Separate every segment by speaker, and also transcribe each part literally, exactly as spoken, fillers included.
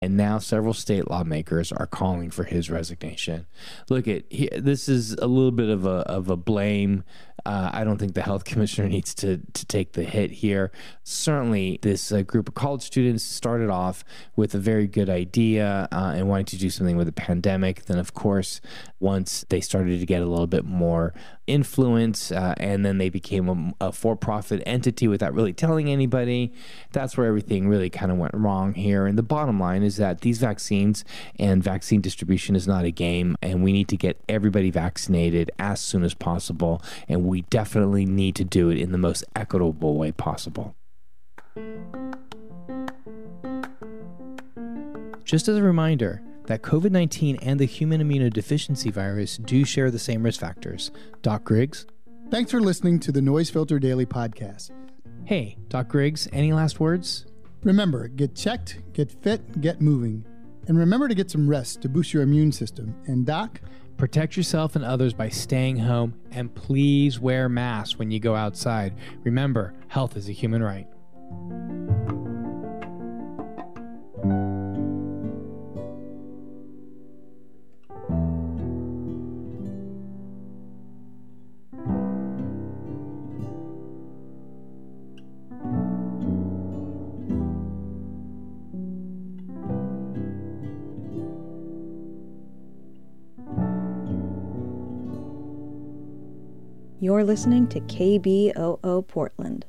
Speaker 1: And now several state lawmakers are calling for his resignation. Look, at he, this is a little bit of a of a blame. Uh, I don't think the health commissioner needs to to take the hit here. Certainly, this uh, group of college students started off with a very good idea uh, and wanting to do something with the pandemic. Then, of course, once they started to get a little bit more influence uh, and then they became a, a for-profit entity without really telling anybody, that's where everything really kind of went wrong here. And the bottom line is that these vaccines and vaccine distribution is not a game, and we need to get everybody vaccinated as soon as possible, and we definitely need to do it in the most equitable way possible.
Speaker 2: Just as a reminder that COVID nineteen and the human immunodeficiency virus do share the same risk factors. Doc Griggs?
Speaker 3: Thanks for listening to the Noise Filter Daily Podcast.
Speaker 2: Hey, Doc Griggs, any last words?
Speaker 3: Remember, get checked, get fit, get moving. And remember to get some rest to boost your immune system. And Doc?
Speaker 2: Protect yourself and others by staying home, and please wear masks when you go outside. Remember, health is a human right.
Speaker 4: You're listening to K B O O Portland.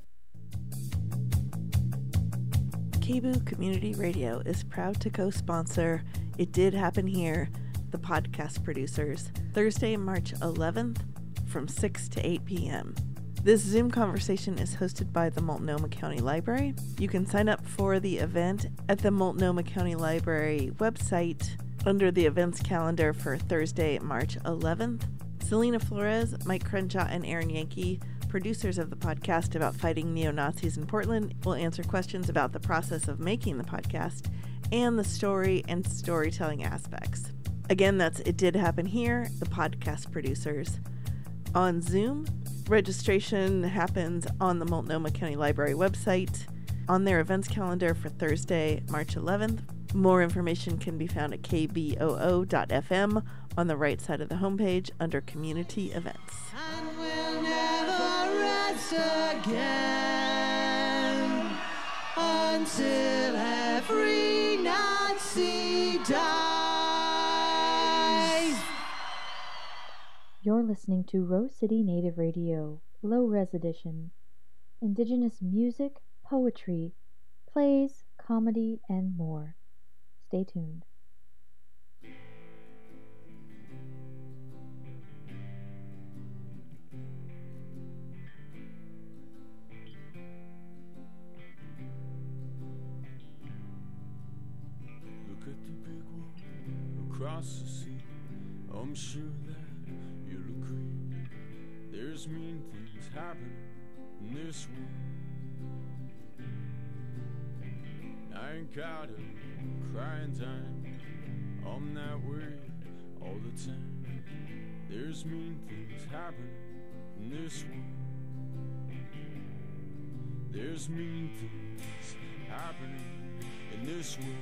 Speaker 5: K B O O Community Radio is proud to co-sponsor It Did Happen Here, the podcast producers, Thursday, March eleventh from six to eight p.m. This Zoom conversation is hosted by the Multnomah County Library. You can sign up for the event at the Multnomah County Library website under the events calendar for Thursday, March eleventh. Selena Flores, Mike Crenshaw, and Aaron Yankee, producers of the podcast about fighting neo-Nazis in Portland, will answer questions about the process of making the podcast and the story and storytelling aspects. Again, that's It Did Happen Here, the podcast producers. On Zoom, registration happens on the Multnomah County Library website on their events calendar for Thursday, March eleventh. More information can be found at k b o o dot f m on the right side of the homepage under Community Events.
Speaker 6: And we'll never rest again until every Nazi dies.
Speaker 7: You're listening to Rose City Native Radio, Low Res Edition. Indigenous music, poetry, plays, comedy, and more. Stay tuned.
Speaker 8: Look at the big one across the sea. I'm sure that you'll agree. There's mean things happening in this world. I ain't got a crying time. I'm that way all the time. There's mean things happening in this world. There's mean things happening in this world.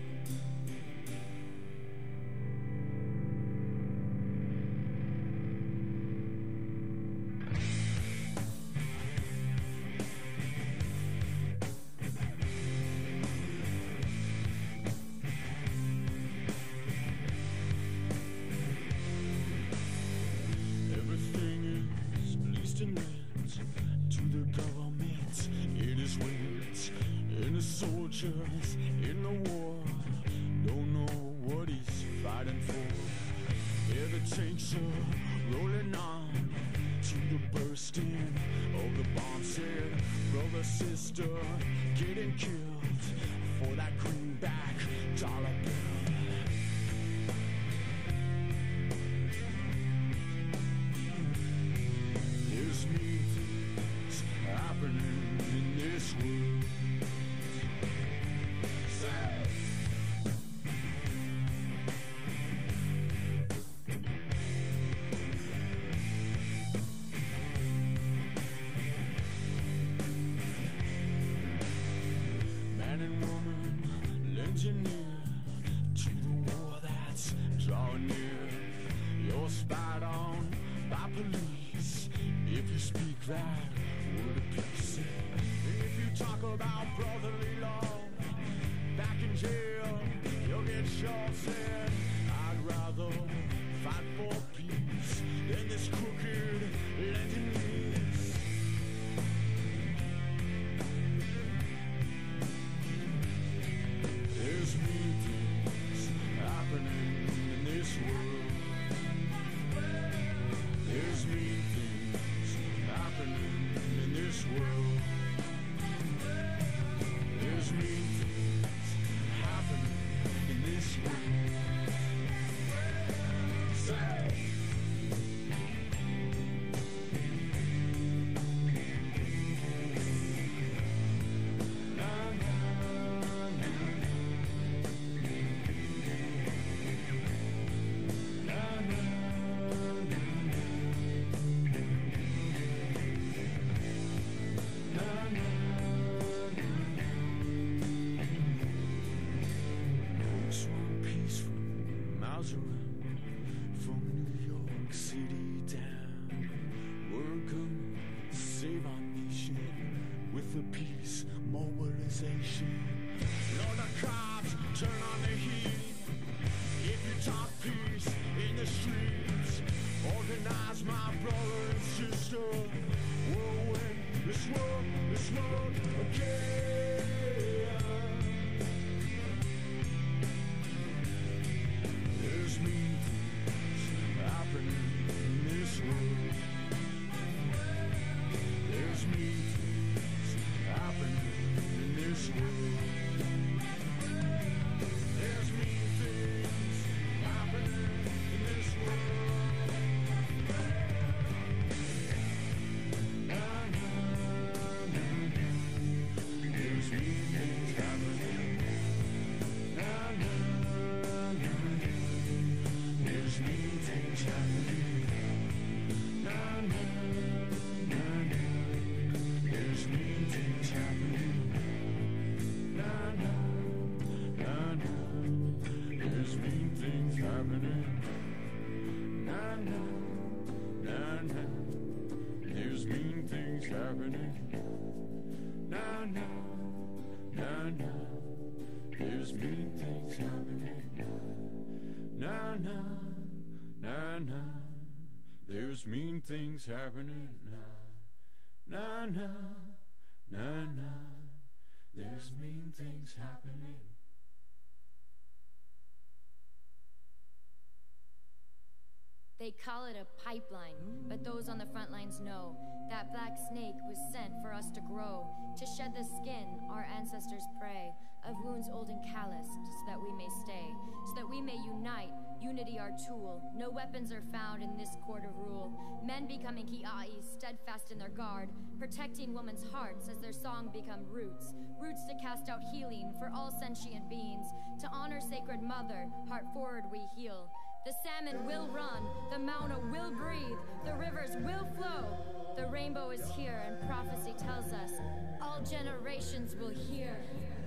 Speaker 8: In the war, don't know what he's fighting for. Yeah, the tanks are rolling on to the bursting of the bomb set. Brother, sister, getting killed for that greenback dollar bill. There's mean things happening in this world. Man and woman, engineer, if you speak that word of peace. And if you talk about brotherly love, back in jail, you'll get shot said. I'd rather fight for peace than this crooked Lendinese. There's mean things happening in this world. There's mean things happening in this world. There's mean things happening in this world. Say! Lord, the cops turn on the heat. If you talk peace in the streets, organize my brother and sister. We'll win this world, this world again. There's mean things happening in this world. There's mean things happening in this world. There's mean things happening in this world. Na, na, na, na. There's mean things happening. Na, na, na, na. There's mean things happening. Na, na, na, na. There's mean things happening. Na na na na, there's mean things happening. Na na na na, there's mean things happening. Na na na na, there's mean things happening. Na na na na, there's mean things happening. Na na na na. There's mean things happening.
Speaker 9: They call it a pipeline, but those on the front lines know that black snake was sent for us to grow, to shed the skin our ancestors pray, of wounds old and calloused, so that we may stay, so that we may unite, unity our tool. No weapons are found in this court of rule. Men becoming ki'ai, steadfast in their guard, protecting women's hearts as their song become roots, roots to cast out healing for all sentient beings, to honor sacred mother, heart forward we heal. The salmon will run, the Mauna will breathe, the rivers will flow. The rainbow is here, and prophecy tells us all generations will hear.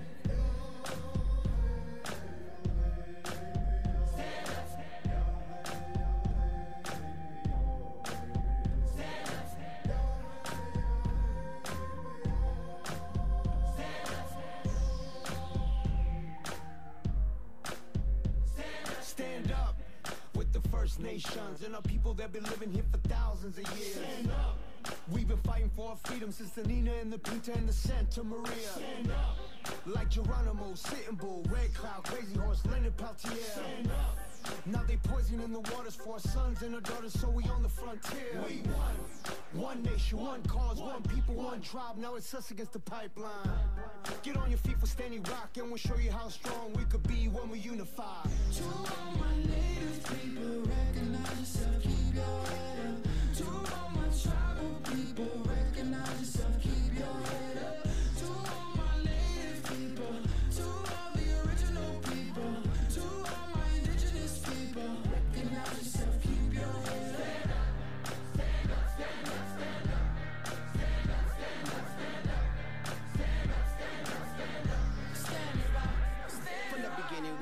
Speaker 6: Stand up with the First Nations and our people that been living here for thousands of years. Stand up. We've been fighting for our freedom since the Nina and the Pinta and the Santa Maria. Stand up. Like Geronimo, Sitting Bull, Red Cloud, Crazy Horse, Leonard Peltier. Stand up. Now they poisoning the waters for our sons and our daughters, so we on the frontier. We won. One nation, one cause, one people, one tribe. Now it's us against the pipeline. Get on your feet for Standing Rock, and we'll show you how strong we could be when we unify.
Speaker 10: To all my native people, recognize yourself, keep your head up. To all my tribal people, recognize yourself, keep your head up. To all my native people, to all the original people, to all my indigenous people, recognize yourself, keep your head up. Stand up, stand up, stand up, stand up, stand up, stand up, stand up, stand up, stand up, stand up, stand up, stand up.
Speaker 6: From the beginning we was winning.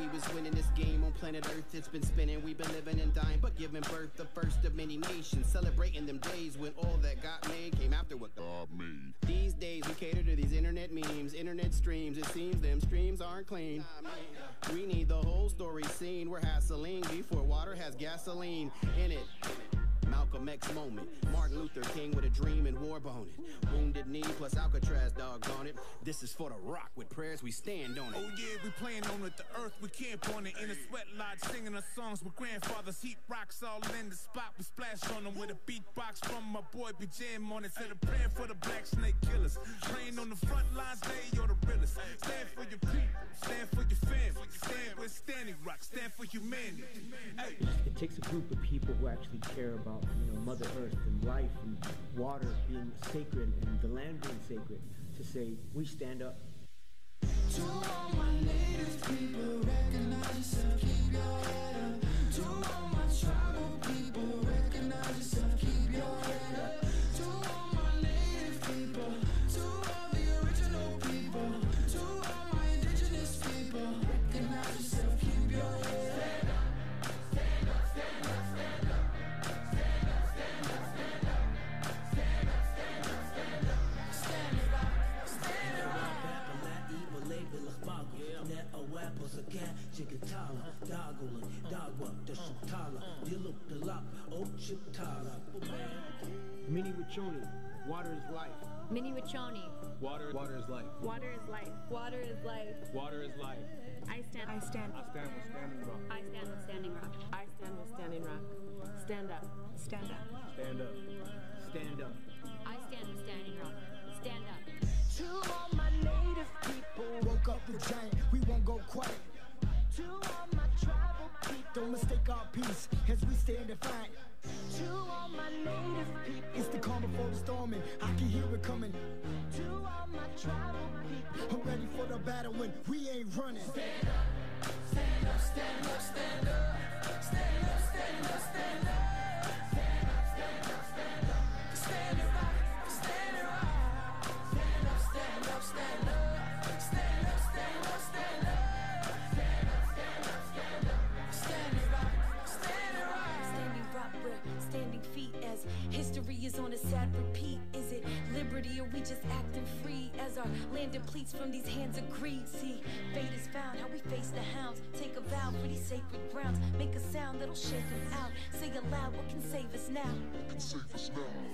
Speaker 11: in this game on planet Earth. It's been spinning, we've been living and dying, but giving birth the first of many nations. Celebrating them days when all that got made came after what God made. These days we cater to these internet memes, internet streams. It seems them streams aren't clean. We need the whole story seen where hassling before water has gasoline in it. Malcolm X moment, Martin Luther King with a dream and war bone it. Wounded knee plus Alcatraz doggone it. This is for the rock with prayers we stand on it.
Speaker 8: Oh yeah, we playing on it, the earth we camp on it. In a sweat lodge singing our songs with grandfathers. Heat rocks all in the spot, we splash on them with a beatbox from my boy B Jam on it. Said a prayer for the black snake killers. Praying on the front lines, they you're the realest. Stand for your people, stand for your family. Stand with Standing Rock, stand for humanity. Hey.
Speaker 12: It takes a group of people who actually care about, you know, Mother Earth and life and water being sacred and the land being sacred to say, we stand up.
Speaker 10: To all my native people, recognize yourself, keep your head up. To all my tribal people, recognize yourself, keep your head up. To all my native people, to all the original people, to all my indigenous people, recognize yourself, keep your head up. Stand up, stand up, stand up, stand up, stand up, stand up, stand up, stand up, stand up, stand it up, stand it up.
Speaker 12: Mini Wachoni, water is life.
Speaker 13: Mini Wachoni.
Speaker 14: Water, water is life.
Speaker 13: Water is life. Water is life.
Speaker 14: Water is life.
Speaker 13: I stand.
Speaker 14: I stand. I stand with Standing Rock.
Speaker 13: I stand with Standing Rock.
Speaker 15: I stand with Standing Rock. Stand up. Stand up.
Speaker 12: Stand up. Stand up.
Speaker 13: I stand with Standing Rock. Stand up.
Speaker 10: To all my native people, woke up the giant, we won't go quiet. To all my tribal people, don't mistake our peace as we stand defiant. To all my native people, it's the calm before the storm and I can hear it coming. To all my tribal people, I'm ready for the battle when we ain't running. Stand up, stand up, stand up, stand up, stand up, stand up, stand up. Stand up, stand up, stand up, stand it right, stand it right. Stand up, stand up, stand up, stand up, stand up, stand up. Stand up, stand up, stand up, stand it right, stand it right.
Speaker 16: Standing Rock, we're standing feet as history is on a sad repeat. Is it liberty or we just acting free as our land depletes from these hands of greed? See, fate is found, how we face the hounds. Take a vow for these sacred grounds. Make a sound that'll shake them out. Say aloud, what can save us now? What can save us now?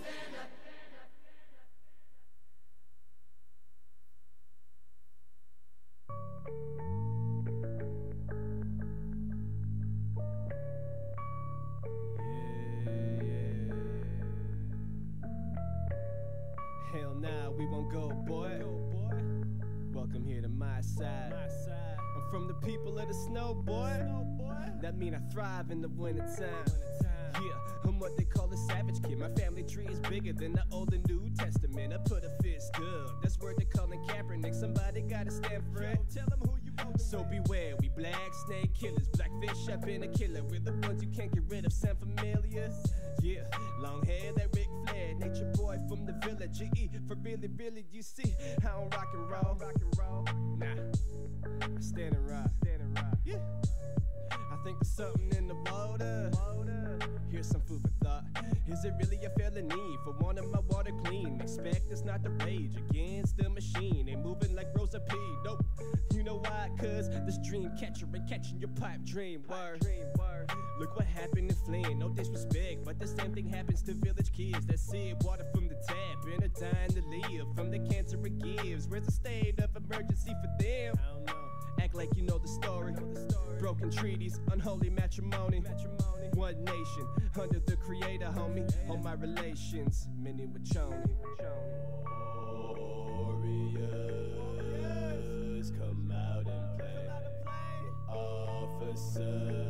Speaker 17: Hell nah, we won't go, boy. Welcome here to my side. I'm from the people of the snow, boy. That mean I thrive in the wintertime. Yeah, I'm what they call a savage kid. My family tree is bigger than the Old and New Testament. I put a fist up. That's word they calling Kaepernick. Somebody gotta stand for it. Tell them who you are. So beware, we black snake killers. Blackfish, I've been a killer. We're the ones you can't get rid of. Sound familiar? Yeah, long hair, that Ric Flair. Nature boy from the village. G E for really, really, you see. I don't rock and roll. Rock and roll. Nah, I stand and rock. Stand and rock. Yeah. I think there's something in the water. Here's some food for thought. Is it really a felony for wanting my water clean? Expect us not to rage against the machine. Ain't moving like Rosa P. Nope. You know why? Cause this dream catcher ain't catching your pipe dream. Word. Look what happened in Flint. No disrespect, but the same thing happens to village kids that sip water from the tap and are dying to live from the cancer it gives. Where's the state of emergency for them? I don't know. Act like you know the story. Broken treaties, unholy matrimony. One nation, under the creator, homie. All my relations, Mini Wachoni. Warriors, come out and play. Officers,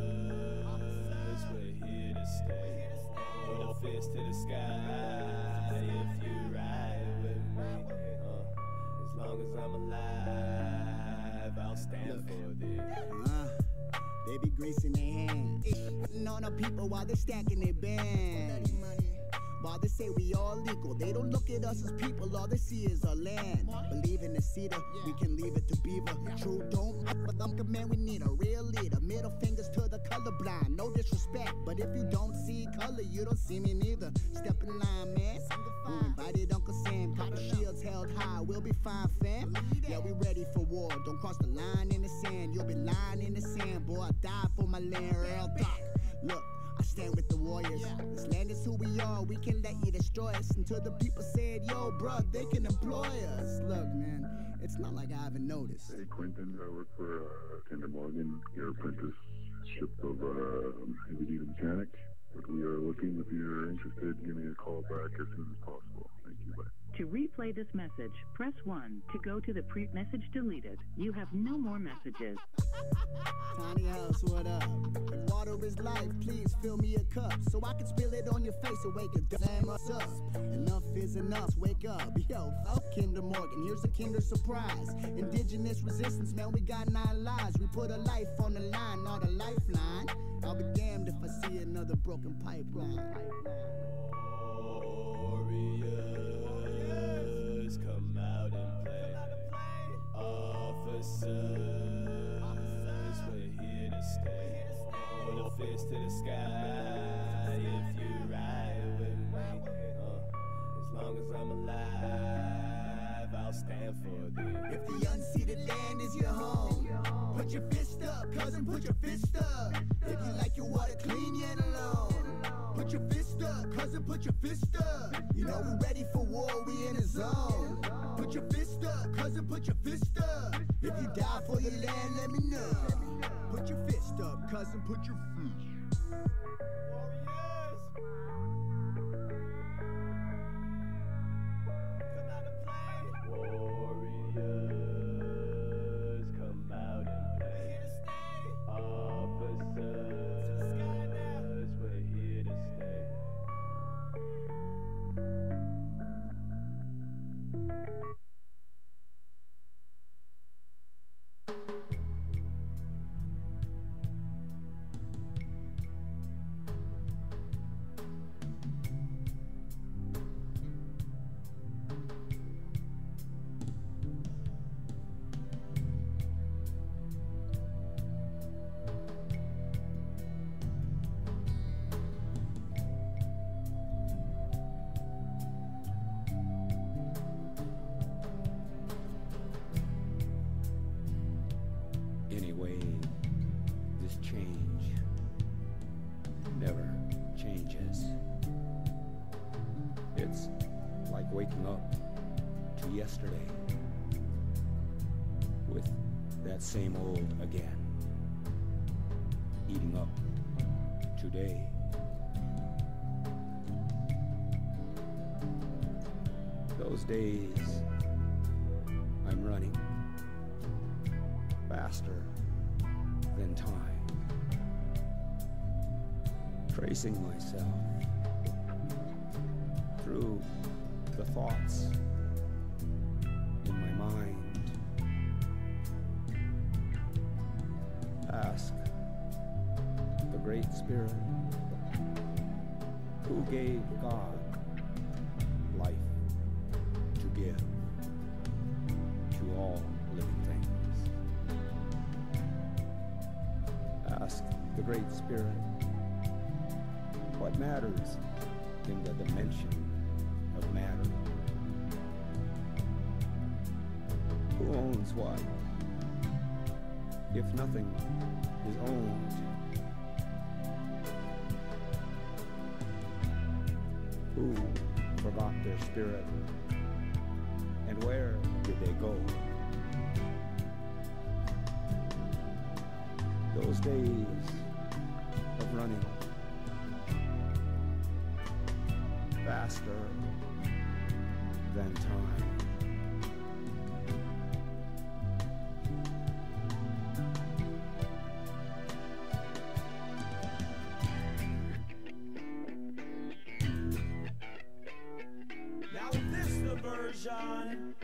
Speaker 17: we're here to stay. Put a fist to the sky if you ride with me. Uh, as long as I'm alive, I'll stand Look. for this.
Speaker 18: Uh, they be greasing their hands, eating on the people while they stacking their bands. While they say we all equal, they don't look at us as people, all they see is our land. Believe in the cedar, we can leave it to beaver. True, don't f with them, man, we need a real leader. Middle fingers to the colorblind, no disrespect, but if you don't see color, you don't see me neither. Step in line, man. We invited Uncle Sam, got the shields held high, we'll be fine, fam. Yeah, we ready for war, don't cross the line in the sand. You'll be lying in the sand, boy, I die for my land, Earl Doc. Look, I stand with the warriors. This land is who we are, we can let you destroy us. Until the people said, yo, bro, they can employ us. Look, man, it's not like I haven't noticed.
Speaker 19: Hey, Quentin, I work for uh, Kinder Morgan, your apprenticeship of uh, heavy-duty mechanic. If we are looking, if you're interested, give me a call back as soon as possible. Thank you, bye.
Speaker 20: To replay this message, press one. To go to the pre-message deleted, you have no more messages.
Speaker 18: Tiny house, what up? If water is life, please fill me a cup so I can spill it on your face and wake it damn us up. Enough is enough, wake up. Yo, fuck Kinder Morgan, here's a Kinder surprise. Indigenous resistance, man, we got nine lives. We put a life on the line, not a lifeline. I'll be damned if I see another broken pipeline.
Speaker 17: Warriors, come out and play. Officers, we're here to stay. Put a fist to the sky if you ride with me. Uh, as long as I'm alive, I'll stand for thee.
Speaker 18: If the unceded land is your home, put your fist up, cousin, put your fist up. If you like your water clean, yet alone, put your fist up, cousin, put your fist up. You know we're ready for war, we in a zone. Put your fist up, cousin, put your fist up. If you die for your land, let me know. Put your fist up, cousin, put your fist.
Speaker 21: Anyway, this change never changes. It's like waking up to yesterday with that same old again, eating up today. Those days I'm running faster than time, tracing myself through the thoughts in my mind. Ask the Great Spirit who gave God life to give to all living things. Ask the Great Spirit what matters in the dimension of matter. Who owns what? If nothing is owned, who forgot their spirit, and where did they go? Those days of running faster than time.
Speaker 10: Now this the version.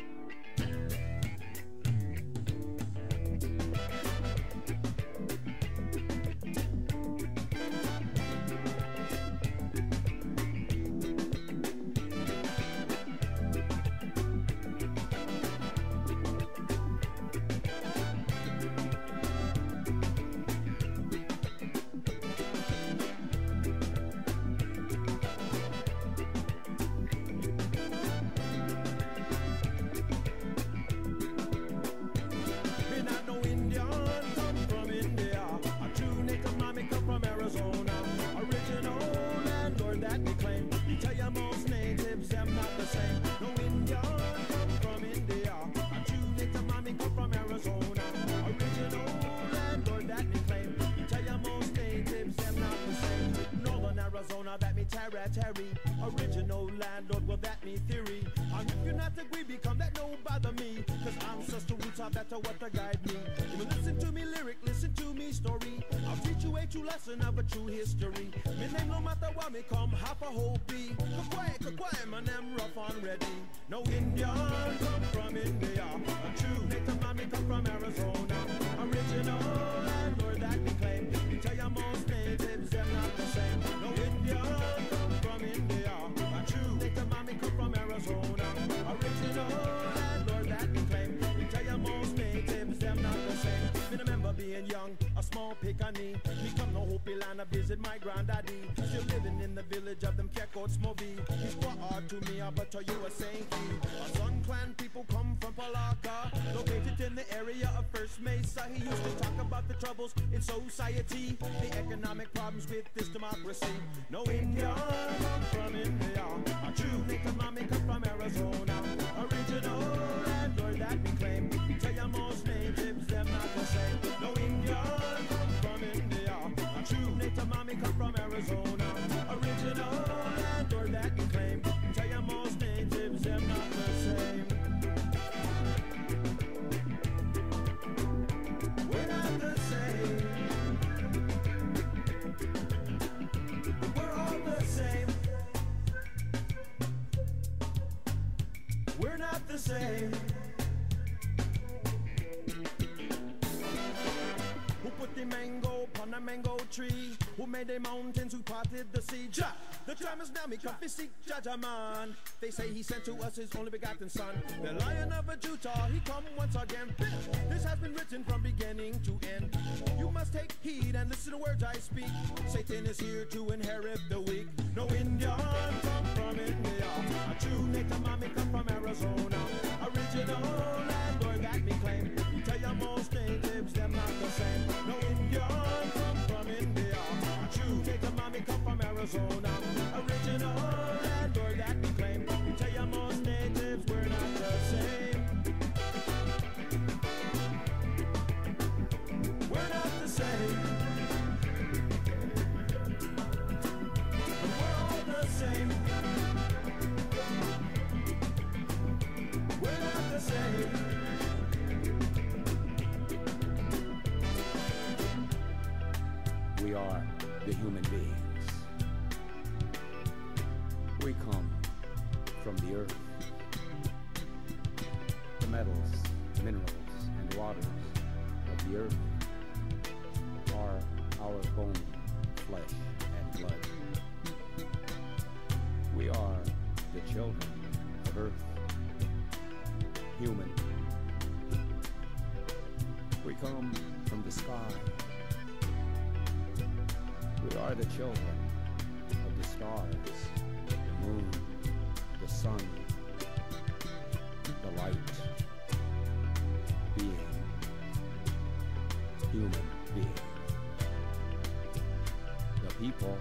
Speaker 17: that me claim. Me tell you most natives, them not the same. No Indian come from India. A true native mommy come from Arizona. Original landlord that me claim. Me tell you most natives, them not the same. Northern Arizona that me Terra Terry. Original landlord, well that me theory. And if you're not agree, become that no bother me. Cause ancestral roots are better what to guide me. You listen to me lyric, listen to me story. I'll teach you a true lesson of a true history. Me name no matter what me come, half a whole be. Quiet, quiet, my name rough and ready. No Indian come from India. A true native man me come from Arizona. Original landlord that me claim. Me tell you most natives, them not the same. No Indian come from India. A true native man me come from Arizona. Original landlord that me claim. Me tell you most natives, them not the same. Me remember being young, a small pickaninny. Me come no Hopi land, I visit my granddaddy. Still living in the village of them Kekots Movi. He's brought hard to me, I but tell you a saying key. A Sun Clan people come from Palaka, located in the area of First Mesa. He used to talk about the troubles in society, the economic problems with this democracy. No Indian come from India. A true native mommy come from Arizona. Original landlord that we claim. Tell you most natives, them not the same. No Indian come from India. A true native mommy come from Arizona. Original landlord that we claim. Tell you most natives, them not the same. We're not the same. We're all the same. We're not the same. Who put the mango upon the mango tree? Who made the mountains? Who parted the sea? Jah, the time is now me come to seek Jaja man. They say he sent to us his only begotten son. The Lion of Judah, he come once again. This has been written from beginning to end. You must take heed and listen to words I speak. Satan is here to inherit the weak. No Indian come from India. A true native mommy come from Arizona. Original landlord that me claim. Tell you most natives, them not the same. No Indian come from India. A true native mommy come from Arizona. Original landlord that we claim. Tell you most natives, we're not the same. We're not the same. But we're all the same. We're not the same.
Speaker 21: We are the human beings. We come from the earth. The metals, minerals, and waters of the earth are our bone, flesh, and blood. We are the children of earth, human. We come from the sky. We are the children of the stars, the moon, the sun, the light, being, human being. The people,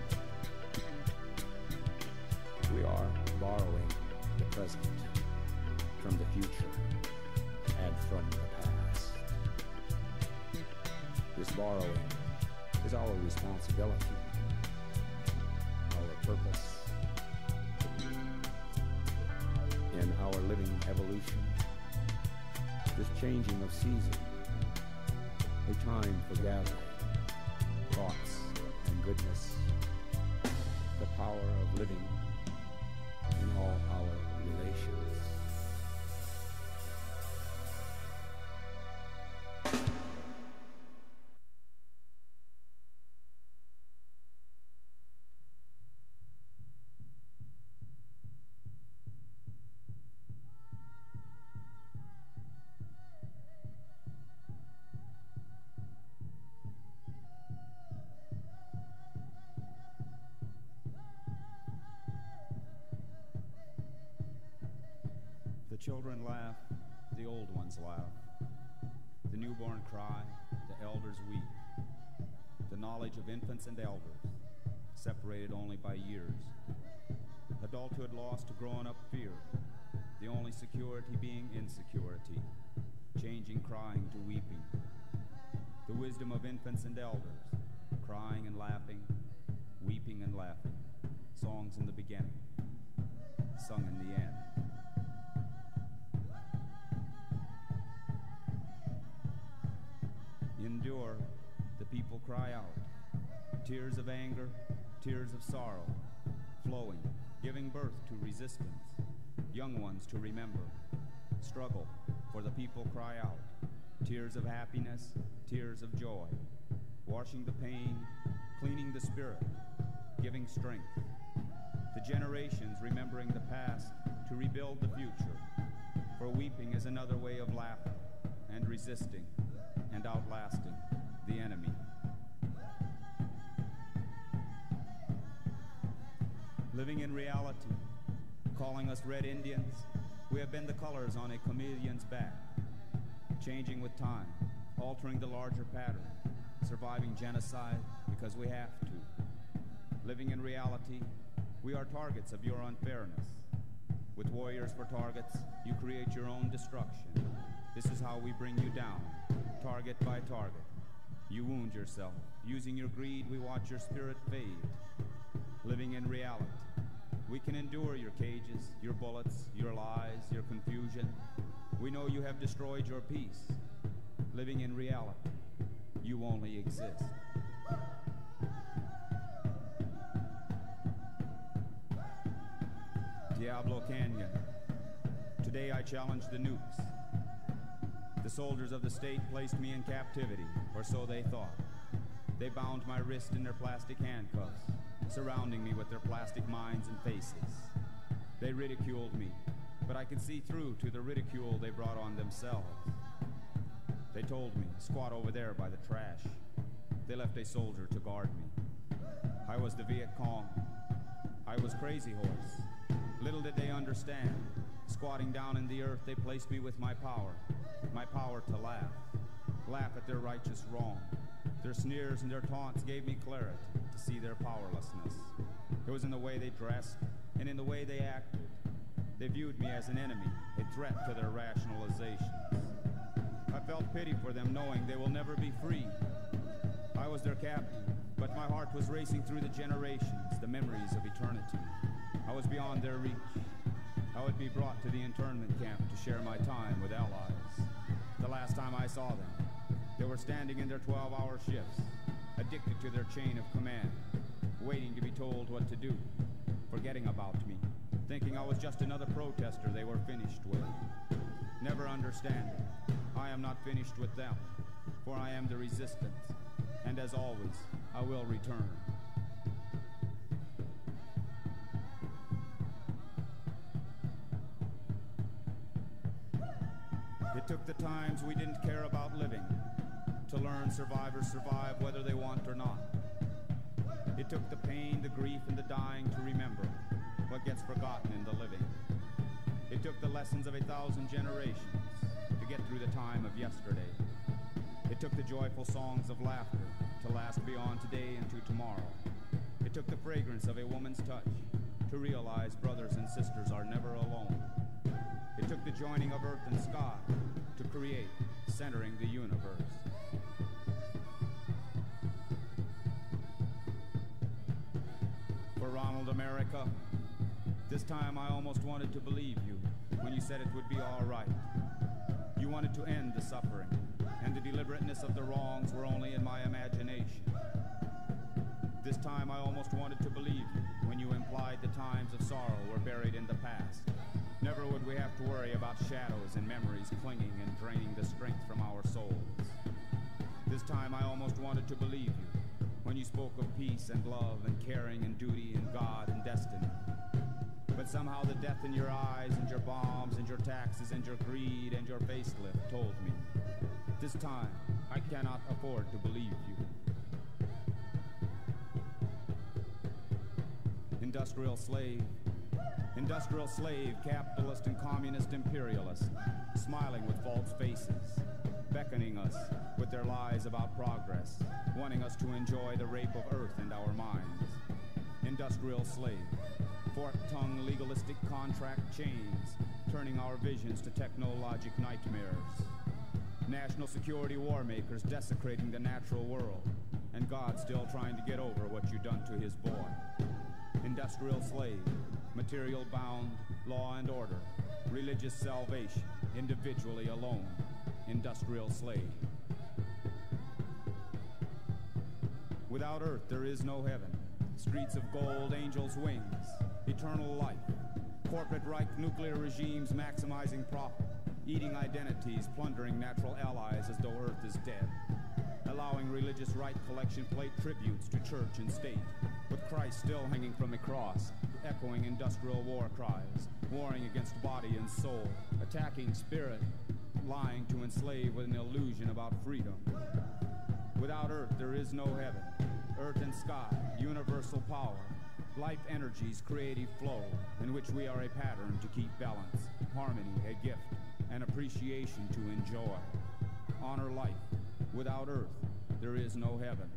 Speaker 21: we are borrowing the present from the future and from the past. This borrowing is our responsibility, our purpose in our living evolution, this changing of season, a time for gathering thoughts and goodness, the power of living in all our relations. The children laugh, the old ones laugh. The newborn cry, the elders weep. The knowledge of infants and elders, separated only by years,
Speaker 1: Adulthood lost to growing up fear, the only security being insecurity, changing crying to weeping. The wisdom of infants and elders, crying and laughing, weeping and laughing, songs in the beginning, sung in the end. Endure, the people cry out, tears of anger, tears of sorrow, flowing, giving birth to resistance, young ones to remember. Struggle, for the people cry out, tears of happiness, tears of joy, washing the pain, cleaning the spirit, giving strength. The generations remembering the past to rebuild the future, for weeping is another way of laughing and resisting and outlasting the enemy. Living in reality, calling us Red Indians, we have been the colors on a chameleon's back, changing with time, altering the larger pattern, surviving genocide because we have to. Living in reality, we are targets of your unfairness. With warriors for targets, you create your own destruction. This is how we bring you down, target by target. You wound yourself. Using your greed, we watch your spirit fade. Living in reality, we can endure your cages, your bullets, your lies, your confusion. We know you have destroyed your peace. Living in reality, you only exist. Diablo Canyon. Today I challenge the nukes. The soldiers of the state placed me in captivity, or so they thought. They bound my wrist in their plastic handcuffs, surrounding me with their plastic minds and faces. They ridiculed me, but I could see through to the ridicule they brought on themselves. They told me, squat over there by the trash. They left a soldier to guard me. I was the Viet Cong. I was Crazy Horse. Little did they understand. Squatting down in the earth, they placed me with my power. My power to laugh. Laugh at their righteous wrong. Their sneers and their taunts gave me clarity to see their powerlessness. It was in the way they dressed and in the way they acted. They viewed me as an enemy, a threat to their rationalizations. I felt pity for them, knowing they will never be free. I was their captain, but my heart was racing through the generations, the memories of eternity. I was beyond their reach. I would be brought to the internment camp to share my time with allies. The last time I saw them, they were standing in their twelve-hour shifts, addicted to their chain of command, waiting to be told what to do, forgetting about me, thinking I was just another protester they were finished with. Never understanding, I am not finished with them, for I am the resistance, and as always, I will return. It took the times we didn't care about living to learn survivors survive whether they want or not. It took the pain, the grief, and the dying to remember what gets forgotten in the living. It took the lessons of a thousand generations to get through the time of yesterday. It took the joyful songs of laughter to last beyond today into tomorrow. It took the fragrance of a woman's touch to realize brothers and sisters are never alone. It took the joining of earth and sky to create, centering the universe. For Ronald America, this time I almost wanted to believe you when you said it would be all right. You wanted to end the suffering, and the deliberateness of the wrongs were only in my imagination. This time I almost wanted to believe you when you implied the times of sorrow were buried in the past. Never would we have to worry about shadows and memories clinging and draining the strength from our souls. This time I almost wanted to believe you when you spoke of peace and love and caring and duty and God and destiny. But somehow the death in your eyes and your bombs and your taxes and your greed and your facelift told me, this time I cannot afford to believe you. Industrial slave. Industrial slave, capitalist and communist imperialist, smiling with false faces, beckoning us with their lies about progress, wanting us to enjoy the rape of earth and our minds. Industrial slave, fork-tongued legalistic contract chains, turning our visions to technologic nightmares. National security war makers desecrating the natural world, and God still trying to get over what you done to his boy. Industrial slave, material bound, law and order, religious salvation, individually alone, industrial slave. Without earth there is no heaven, streets of gold, angels' wings, eternal life, corporate Reich nuclear regimes maximizing profit, eating identities, plundering natural allies as though earth is dead, allowing religious right collection plate tributes to church and state, with Christ still hanging from the cross, echoing industrial war cries, warring against body and soul, attacking spirit, lying to enslave with an illusion about freedom. Without earth there is no heaven, earth and sky, universal power, life energies, creative flow, in which we are a pattern to keep balance, harmony, a gift, and appreciation to enjoy. Honor life. Without earth, there is no heaven.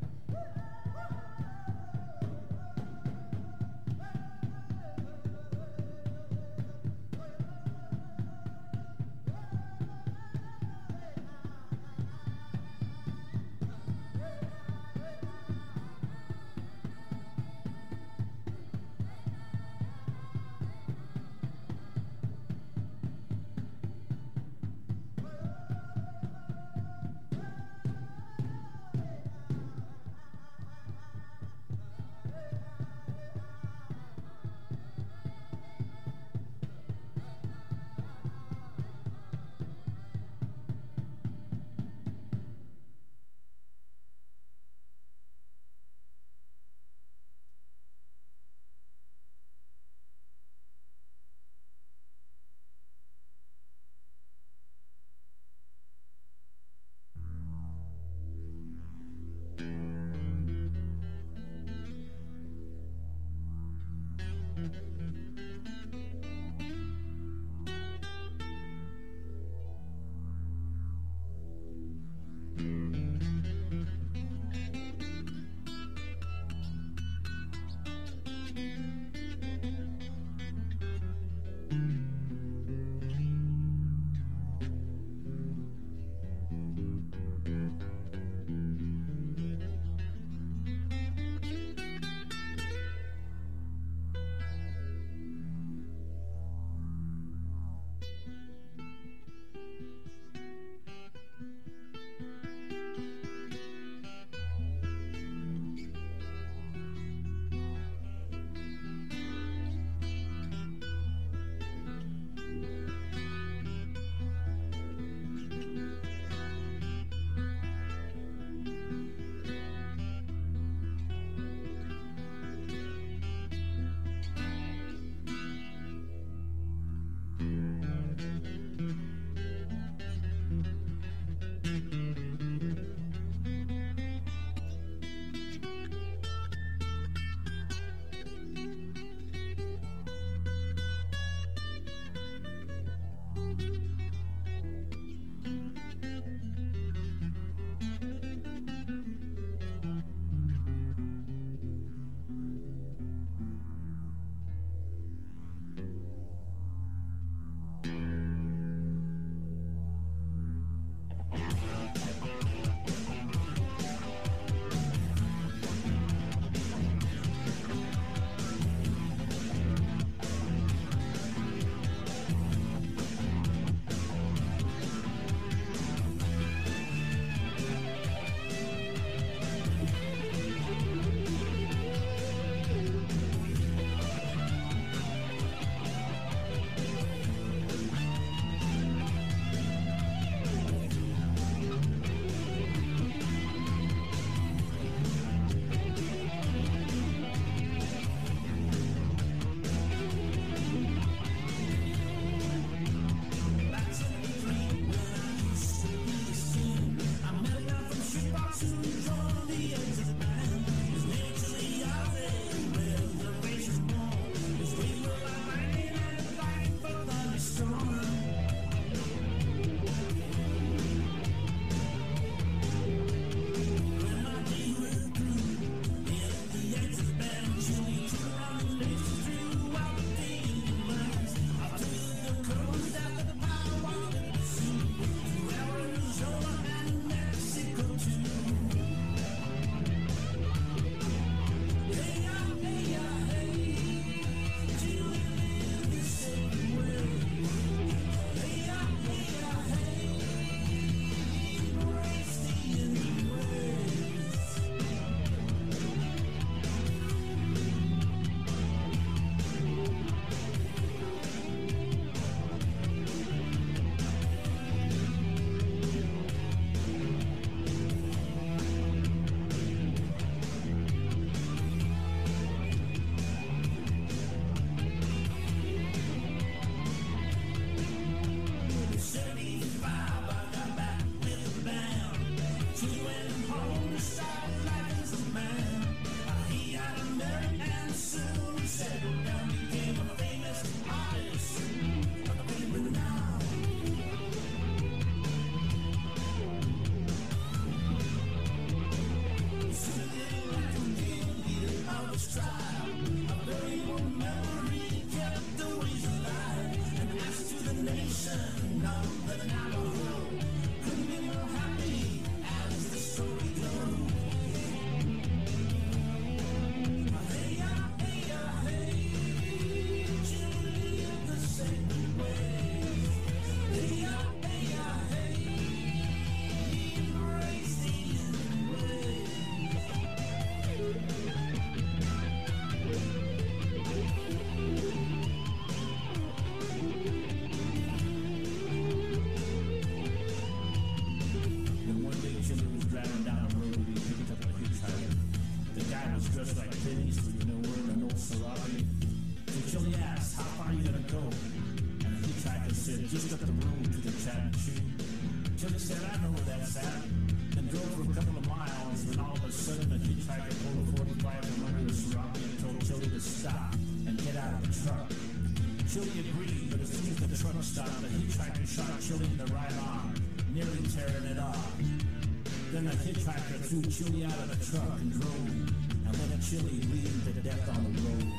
Speaker 3: guy was dressed like Denny's, but you know wearing an old Ferrari. So Chili asked, how far you gonna go? And the hitchhiker said, just up the road to the chat machine. Chili said, I know where that's at. And drove for a couple of miles, when all of a sudden the hitchhiker pulled a forty-five from under his Ferrari and told Chili to stop and get out of the truck. Chili agreed, but as soon as the truck stopped, the hitchhiker shot Chili in the right arm, nearly tearing it off. Then the hitchhiker threw Chili out of the truck and drove, and let Chili bleeding to death on the road.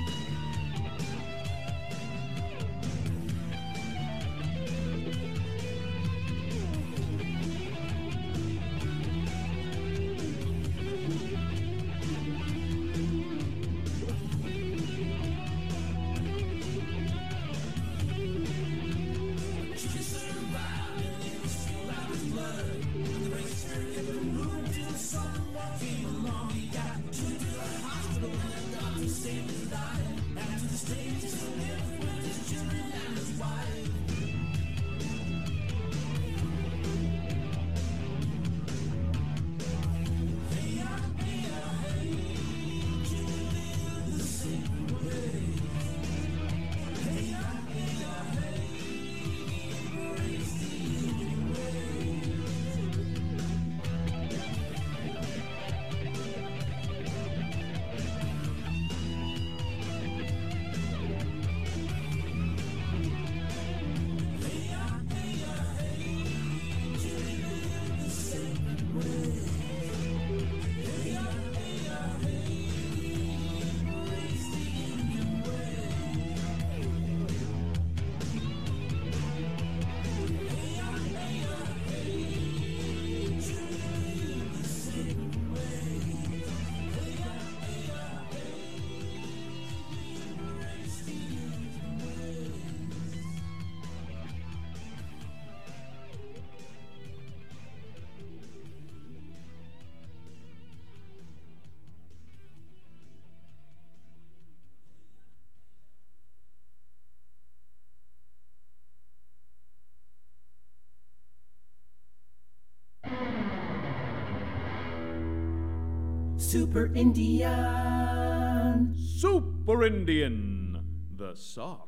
Speaker 10: Super Indian.
Speaker 22: Super Indian, the sock.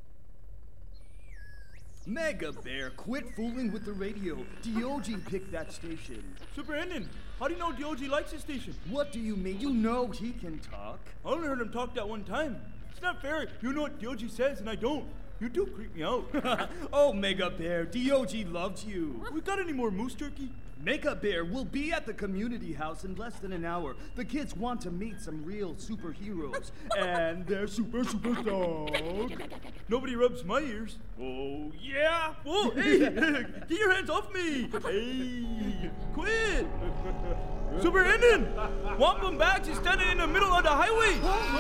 Speaker 23: Mega Bear, quit fooling with the radio. D O G picked that station.
Speaker 24: Super Indian, how do you know D O G likes his station?
Speaker 23: What do you mean? You know he can talk.
Speaker 24: I only heard him talk that one time. It's not fair. You know what D O G says and I don't. You do creep me out.
Speaker 23: Oh, Mega Bear, D O G loves you.
Speaker 24: We got any more moose turkey?
Speaker 23: Mega Bear will be at the community house in less than an hour. The kids want to meet some real superheroes. And they're super, super stoked.
Speaker 24: Nobody rubs my ears.
Speaker 23: Oh, yeah?
Speaker 24: Whoa, hey, get your hands off me. Hey, quit. Super Indian, Wampum Bags is standing in the middle of the highway.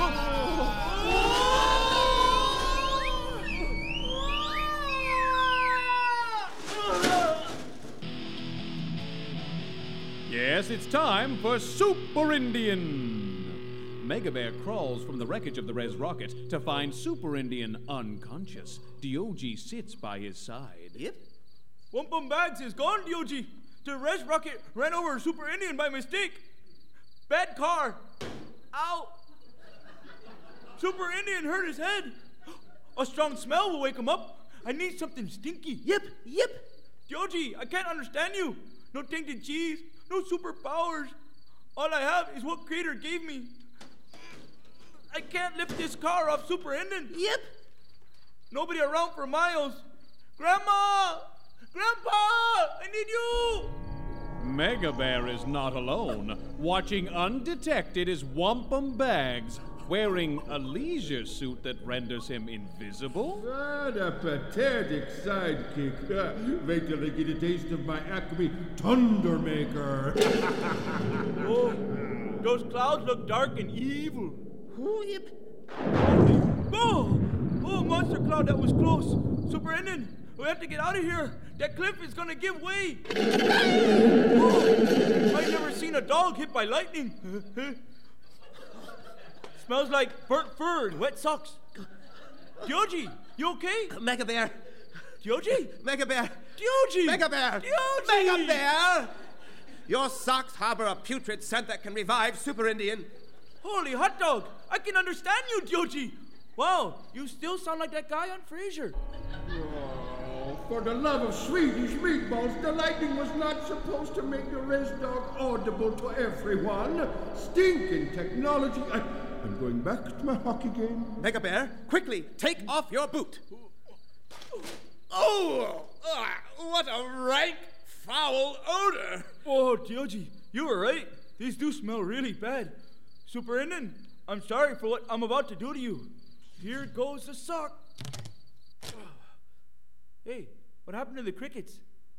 Speaker 22: Yes, it's time for Super Indian. Mega Bear crawls from the wreckage of the Res Rocket to find Super Indian unconscious. D O G sits by his side.
Speaker 23: Yep.
Speaker 24: Wampum Bags is gone, D O G. The Res Rocket ran over Super Indian by mistake. Bad car. Ow. Super Indian hurt his head. A strong smell will wake him up. I need something stinky.
Speaker 23: Yep, yep.
Speaker 24: D O G, I can't understand you. No tainted cheese. No superpowers. All I have is what Creator gave me. I can't lift this car off Super Indian.
Speaker 23: Yep.
Speaker 24: Nobody around for miles. Grandma! Grandpa! I need you!
Speaker 22: Mega Bear is not alone. Watching undetected is Wampum Bags, wearing a leisure suit that renders him invisible.
Speaker 25: What a pathetic sidekick. Wait till I get a taste of my Acme Thundermaker.
Speaker 24: Oh, those clouds look dark and evil.
Speaker 23: Who yip?
Speaker 24: Oh! Oh, monster cloud, that was close. Super Indian, we have to get out of here. That cliff is gonna give way. Oh, I've never seen a dog hit by lightning. Smells like burnt fur and wet socks. D O G, you okay?
Speaker 23: Mega Bear.
Speaker 24: D O G?
Speaker 23: Mega Bear.
Speaker 24: D O G!
Speaker 23: Mega Bear.
Speaker 24: D O G!
Speaker 23: Mega Bear! Your socks harbor a putrid scent that can revive Super Indian.
Speaker 24: Holy hot dog! I can understand you, Dyoji! Wow, you still sound like that guy on Frasier.
Speaker 25: Oh, for the love of Swedish meatballs, the lightning was not supposed to make the Res Dog audible to everyone. Stinking technology. I, I'm going back to my hockey game.
Speaker 2: Mega Bear, quickly, take off your boot. Oh, uh, what a rank, foul odor.
Speaker 24: Oh, Dyoji, you were right. These do smell really bad. Super Indian, I'm sorry for what I'm about to do to you. Here goes the sock. Hey, what happened to the crickets?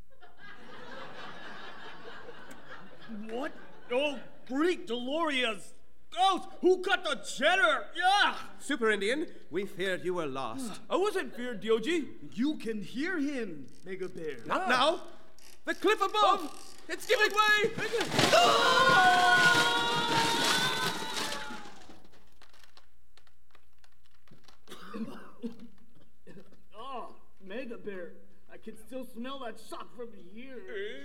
Speaker 2: What? Oh, Greek Delorious. Ghost, who cut the cheddar? Yeah! Super Indian, we feared you were lost.
Speaker 24: I wasn't feared, Dyoji.
Speaker 23: You can hear him, Mega Bear.
Speaker 2: Not now. The cliff above. Oh. It's giving way.
Speaker 3: Oh, Mega Bear, I can still smell that sock from here.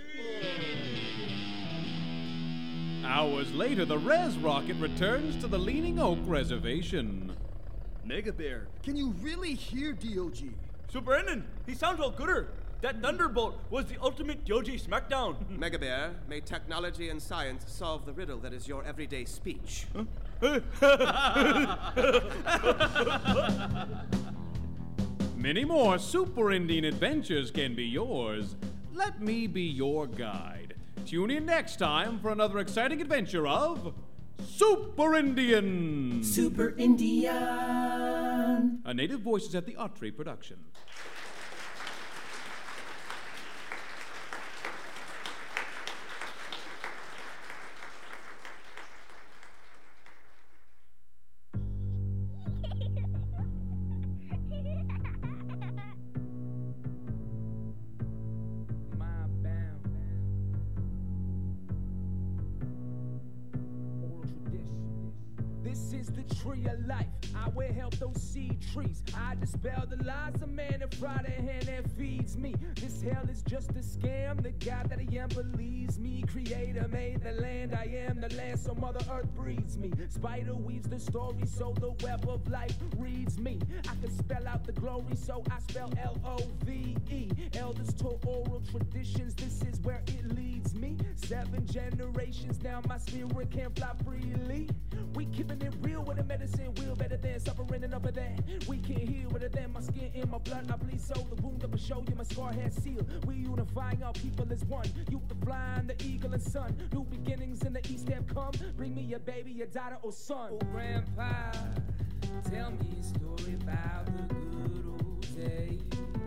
Speaker 22: Hours later, the Res Rocket returns to the Leaning Oak Reservation.
Speaker 23: Mega Bear, can you really hear D O G?
Speaker 24: Super Indian, he sounds all gooder. That Thunderbolt was the ultimate Dyoji smackdown.
Speaker 2: Mega Bear, may technology and science solve the riddle that is your everyday speech.
Speaker 24: Huh?
Speaker 22: Many more Super Indian adventures can be yours. Let me be your guide. Tune in next time for another exciting adventure of Super Indian.
Speaker 10: Super Indian.
Speaker 22: A Native Voices at the Autry production.
Speaker 4: This is the tree of life. I will help those seed trees. I dispel the lies of man and fry the hand that feeds me. This hell is just a scam. The God that I am believes me. Creator made the land. I am the land, so Mother Earth breeds me. Spider weaves the story, so the web of life reads me. I can spell out the glory, so I spell L O V E. Elders to oral traditions. This is where it leads me. Seven generations now, my spirit can fly freely. We keeping it real with a medicine wheel, better than suffering enough of that. We can heal better than my skin in my blood. I bleed so the wound of a show you my scar has sealed. We unifying our people as one. Youth the flying, the eagle and sun. New beginnings in the east have come. Bring me a baby, a daughter or son. Oh, Grandpa, tell me a story about the good old days.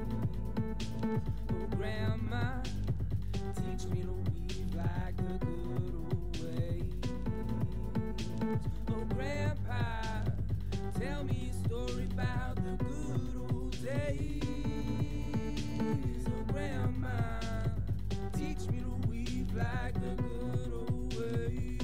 Speaker 4: Oh, Grandma, teach me to weave like the good old ways. Oh, Grandpa, tell me a story about the good old days. Oh, Grandma, teach me to weave like the good old ways.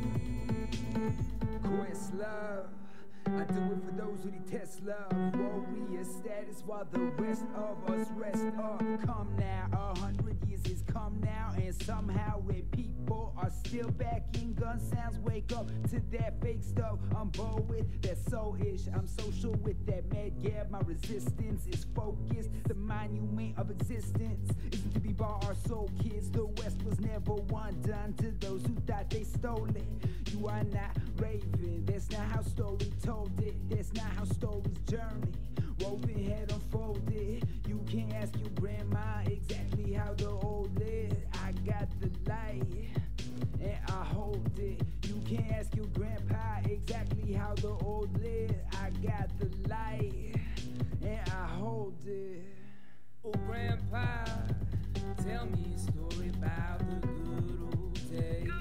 Speaker 5: Quest love, I do it for those who detest love. Warrior status while the rest of us rest up. Come now, a hundred years has come now, and somehow when people are still backing gun sounds, wake up to that fake stuff. I'm bold with that soul-ish. I'm social with that mad gab. My resistance is focused. The monument of existence isn't to be bought our soul kids. The West was never one done to those who thought they stole it. You are not raving. That's not how story told it. That's not how stories journey. Woven head unfolded. You can't ask your grandma exactly how the old lived. I got the light and I hold it. You can't ask your grandpa exactly how the old lived. I got the light and I hold it.
Speaker 4: Oh, Grandpa, tell me a story about the good old days.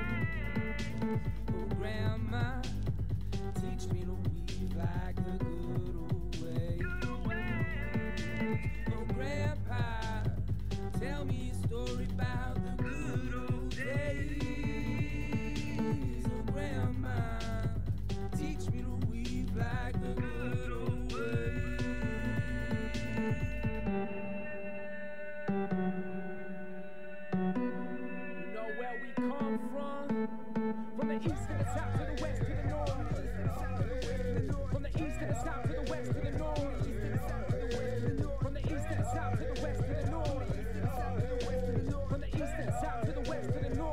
Speaker 4: Oh, Grandma, teach me to weave like the good old ways. Oh, Grandpa, tell me a story about the good old days. Oh, Grandma, teach me to weave like the good old ways. You know where we come from? From the east to the south to the west to the north, from the east to the south to the west to the north, from the east to the south to the west to the north, from the east to the south to the west to the north.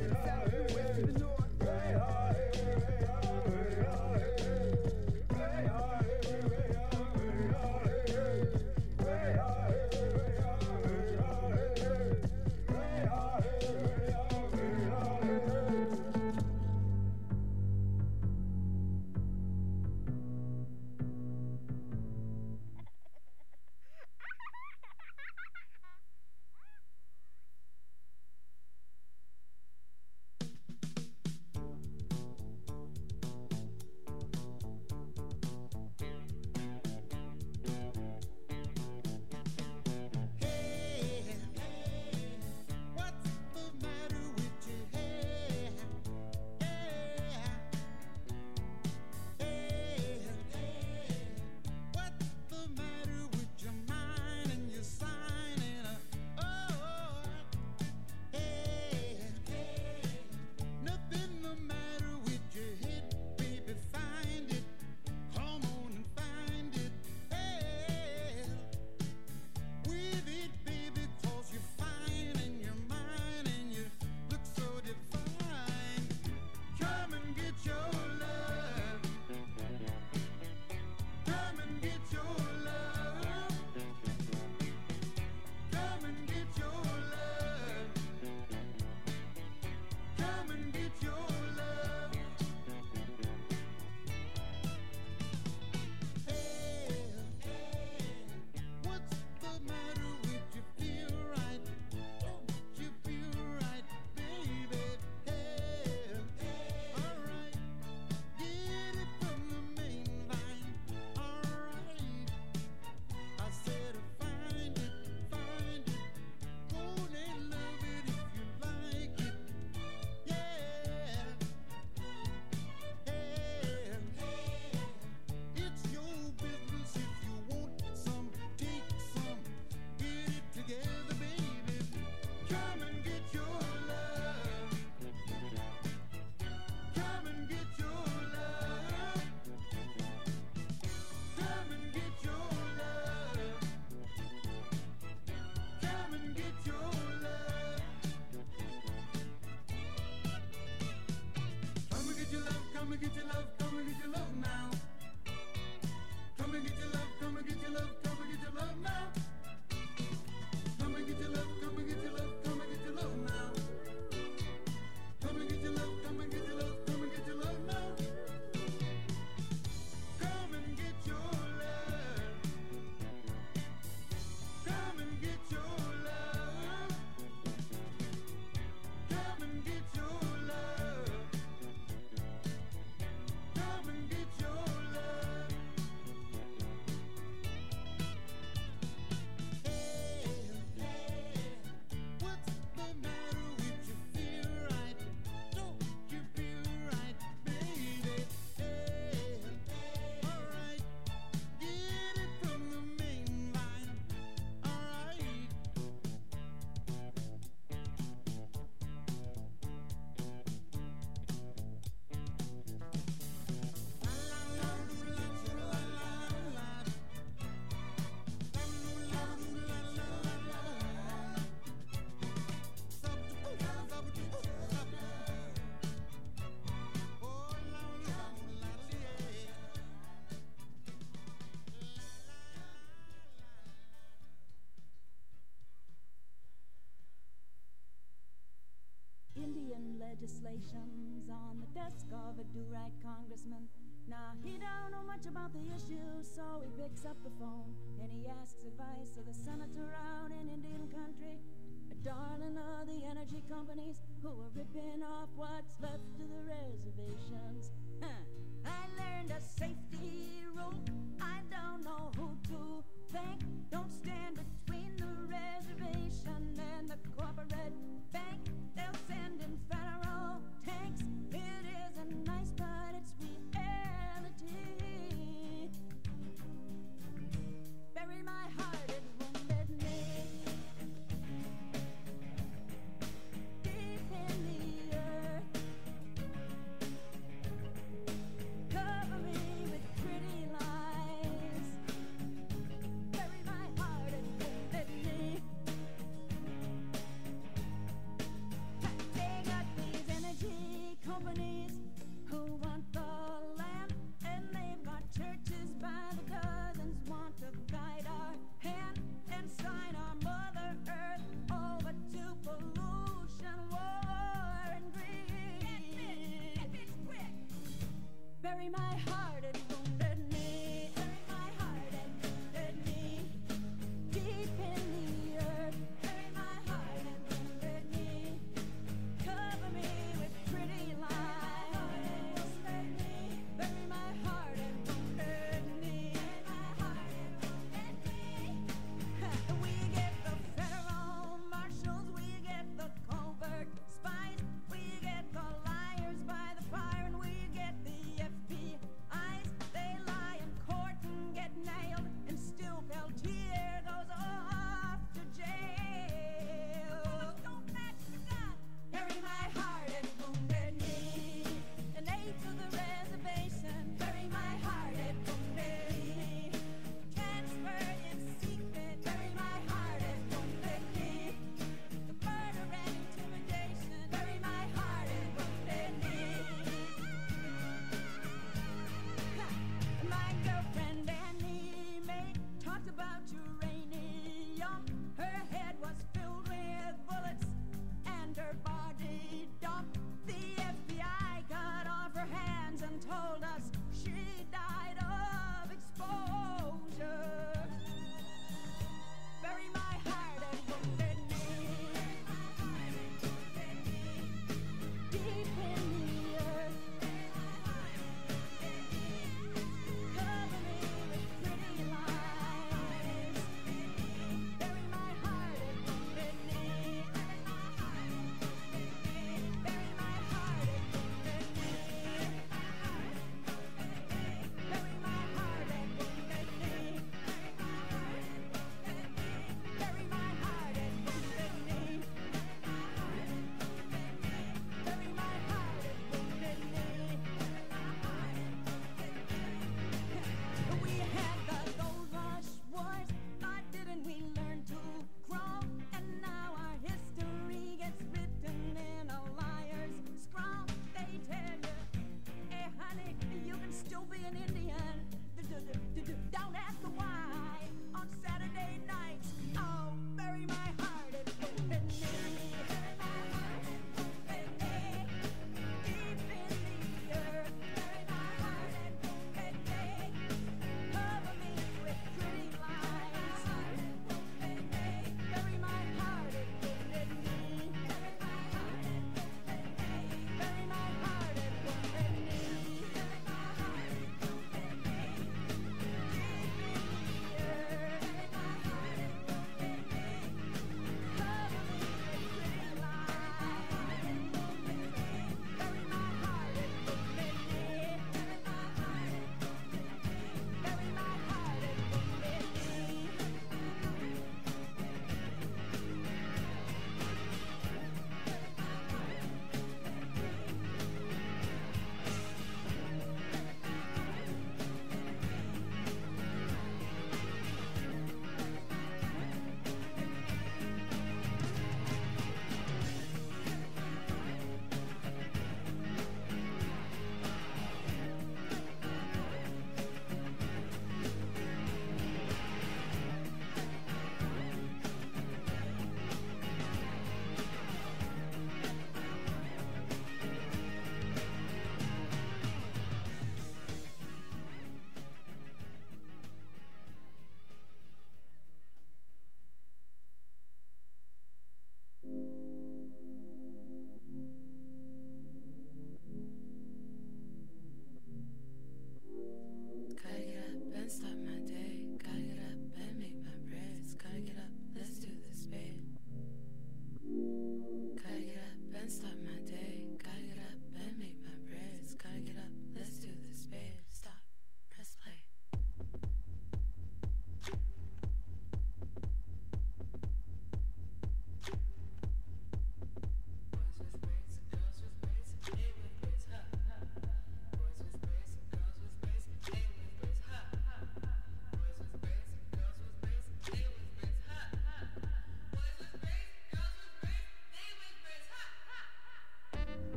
Speaker 6: Legislation's on the desk of a do-right congressman. Now, he don't know much about the issue, so he picks up the phone and he asks advice of the senator out in Indian country, a darling of the energy companies who are ripping off what's left of the reservations. Huh. I learned a safety rule. I don't know who to thank. Don't stand between the reservation and the corporate bank. They'll send in federal tanks. It isn't nice, but it's reality. Bury my heart in wounded knee, deep in the earth. Bury my heart and wounded me. Bury my heart and wounded me. Deep in the earth. Bury my heart and wounded me. Cover me with pretty lies. Bury my heart and wounded me. Bury my heart and wounded me. We get the federal marshals. We get the covert spies. We get the liars by the fire, and we get the F B I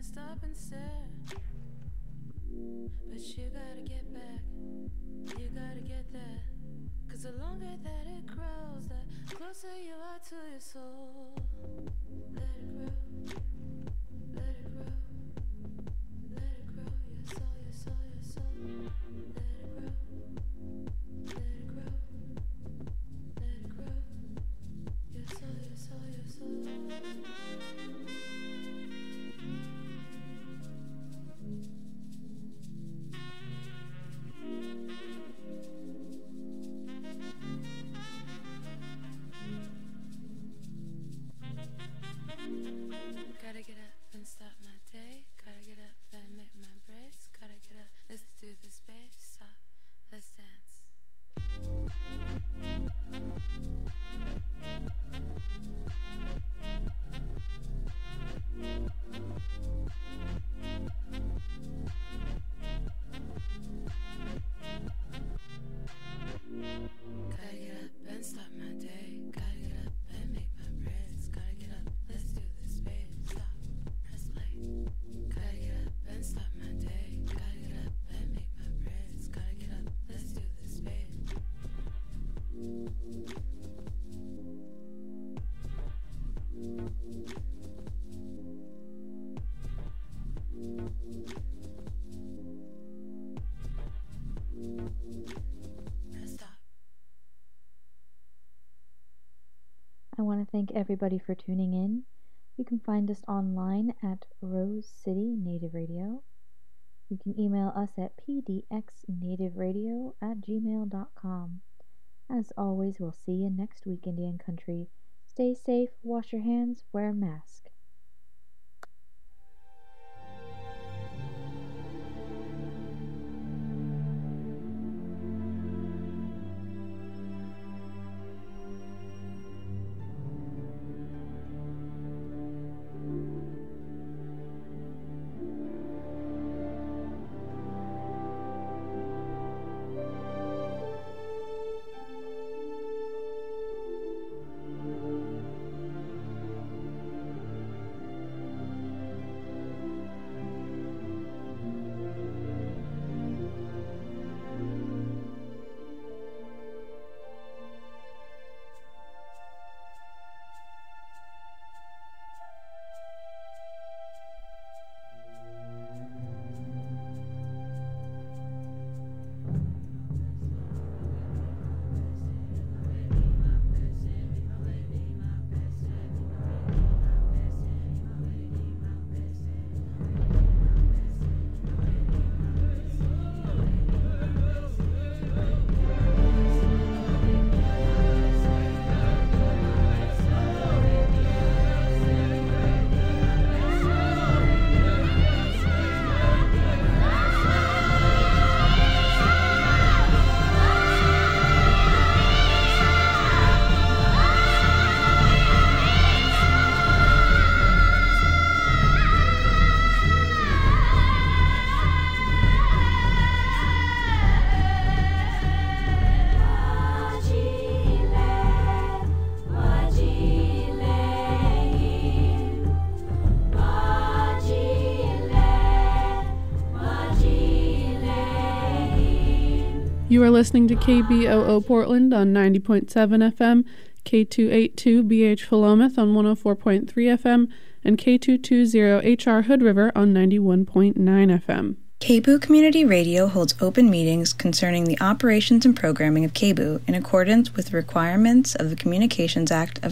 Speaker 10: I stop and stare. But you gotta get back, you gotta get that. Cause the longer that it grows, the closer you are to your soul. Let it grow, let it grow, let it grow, your soul, your soul, your soul. Let it grow, let it grow, let it grow, your soul, your soul, your soul. Gotta get up and start my day. Gotta get up and make my braids. Gotta get up, let's do this, babe. Stop, let's dance. Gotta get up and start my day. Gotta get up and make my braids. Gotta get up, let's do this, babe. Stop, let's play. Gotta get up and start my day. Gotta get up and make my braids. Gotta get up, let's do this, babe.
Speaker 7: I want to thank everybody for tuning in. You can find us online at Rose City Native Radio. You can email us at p d x native radio at gmail dot com. As always, we'll see you next week, Indian Country. Stay safe, wash your hands, wear a mask.
Speaker 8: You are listening to K B O O Portland on ninety point seven F M, K two eighty-two B H Philomath on one oh four point three F M, and K two twenty H R Hood River on ninety-one point nine F M.
Speaker 9: K B O O Community Radio holds open meetings concerning the operations and programming of K B O O in accordance with the requirements of the Communications Act of